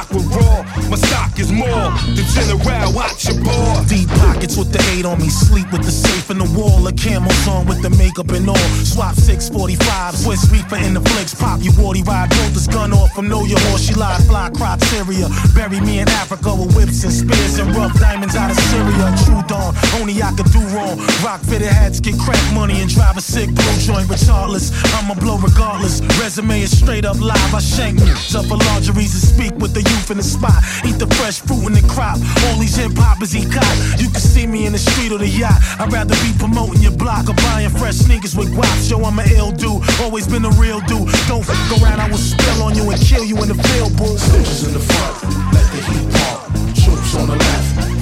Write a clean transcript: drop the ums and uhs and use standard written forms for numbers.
rock with raw. My stock is more than general, watch your board. Deep pockets with the 8 on me, sleep with the safe in the wall. The camos on with the makeup and all. Swap 645, Swiss reefer in the flicks. Pop you warty ride, roll this gun off from Know Your Horse. She lied, fly criteria. Bury me in Africa with whips and spears and rough diamonds out of Syria. True dawn, only I could do wrong. Rock fitted hats, get crack money and drive a sick blue joint regardless. I'ma blow regardless. Resume is straight up live. I shank up for lingeries and speak with the youth in the spot. Eat the fresh fruit in the crop. All these hip hoppers eat cop. You can see me in the street or the yacht. I'd rather be promoting your block or buying fresh sneakers with guaps. Yo, I'm an ill dude, always been a real dude. Don't fuck around, I will spill on you and kill you in the field, boo. Soldiers in the front, let the heat pump. Troops on the left,